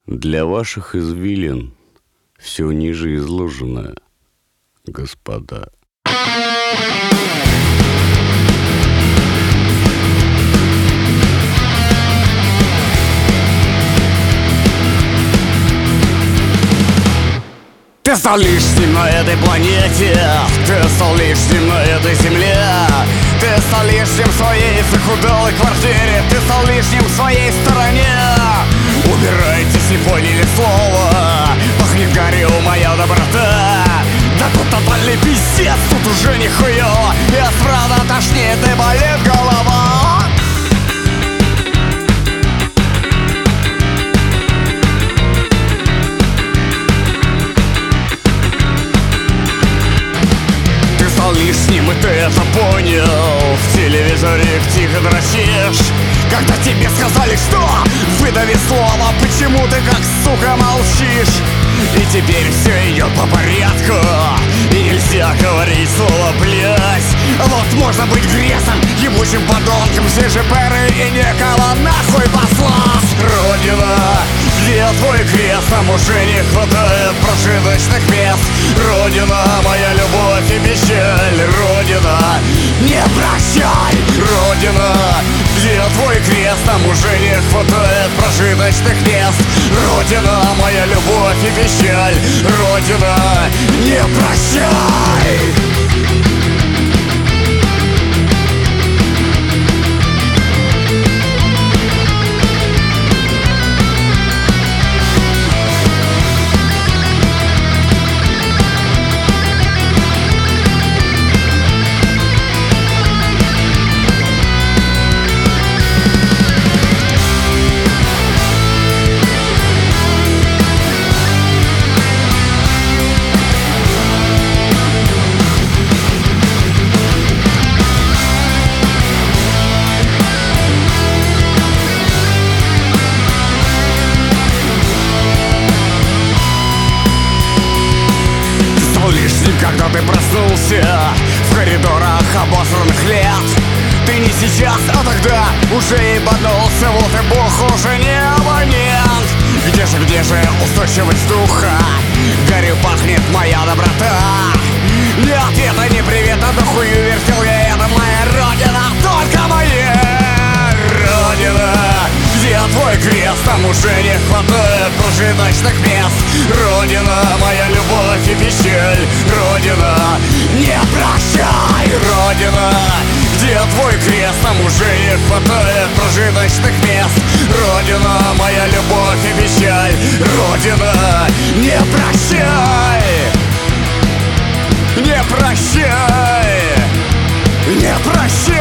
Для ваших извилин все ниже изложенное, господа. Ты стал лишним на этой планете, ты стал лишним на этой земле, ты стал лишним в своей захудалой квартире, ты стал лишним в своей стороне. Убирайтесь, не поняли слова, пахнет горю моя доброта. Да тут тотальный пиздец, тут уже нихуя, и правда тошнит и болит голова. Лишним, и ты это понял. В телевизоре тихо дрочишь, когда тебе сказали, что выдави слово, почему ты как сука молчишь? И теперь все идет по порядку, и нельзя говорить слово блять. Вот можно быть грязным, ебучим подонком, все же пэры и никого нахуй послать. Родина, где твой крест? Там уже не хватает прошивочных мест. Родина, моя любовь и печаль. Родина, не прощай. Родина, где твой крест? Там уже не хватает прожиточных мест. Родина, моя любовь и печаль. Родина, не прощай. Когда ты проснулся в коридорах обосранных лет, ты не сейчас, а тогда уже ебанулся. Вот и Бог уже не абонент. Где же устойчивость духа? Горю пахнет моя доброта. Нет, это не привет, а да хую вертел я. Это моя родина, только моя родина. Где твой крест? Там уже не хватает прожиточных мест. Родина, моя любовь и печаль. Родина, не прощай. Родина, где твой крест? Там уже не хватает прожиточных мест. Родина, моя любовь и печаль. Родина, не прощай. Не прощай. Не прощай.